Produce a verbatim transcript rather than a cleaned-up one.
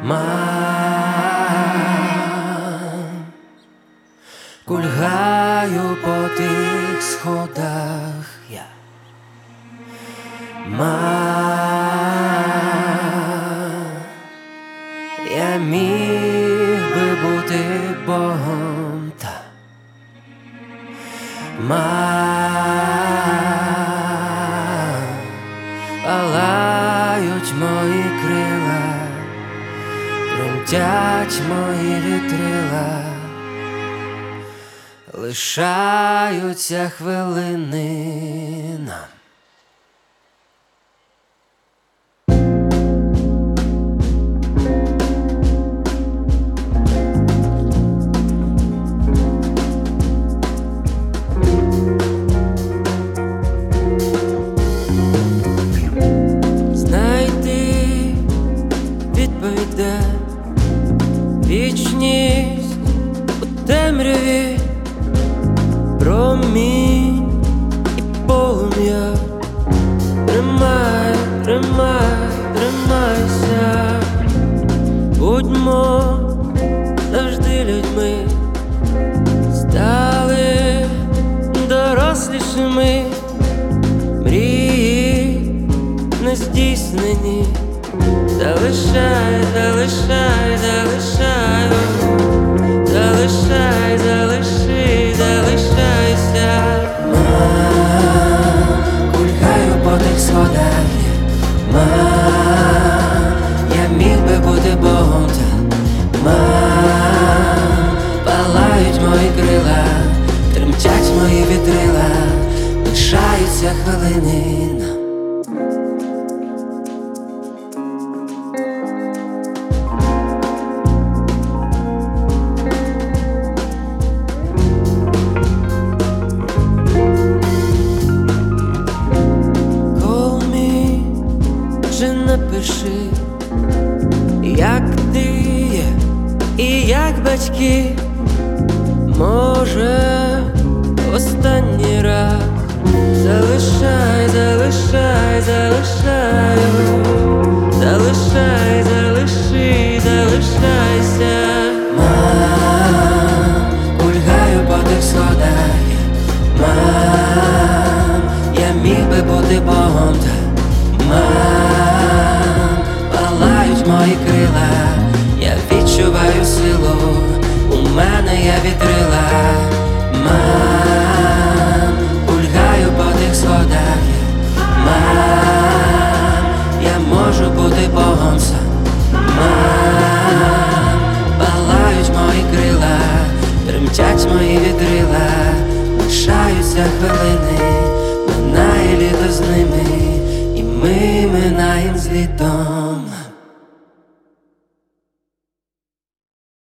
Мам, кульгаю по тих сходах я. Мам, я міг би бути Богом, та мам, палають мої крила, тремтять мої вітрила, лишаються хвилини нам. Знайти відповідь, де вічність у темряві, промінь і полум'я. Тримай, тримай, тримайся, будьмо завжди людьми, стали дорослішими, мрії нездійснені. Залишай, залишай, залишай, залишай, залиши, залишайся. Мам, кульгаю по тих сходах я. Мам, я міг би бути Богом, та мам, палають мої крила, тремтять мої вітрила, лишаються хвилини. Напиши, як ти є і як батьки, може, останній раз. Залишай, залишай, залишай, залишай, залиши, залишайся. Мам, кульгаю по тих сходах я. Мам, я міг би бути Богом, та мам, палають мої крила, я відчуваю силу, у мене є вітрила. Мам, кульгаю по тих сходах я. Мам, я можу бути Богом сам. Мам, палають мої крила, тремтять мої вітрила, лишаються хвилини, минає літо з ними, і ми минаєм з літом.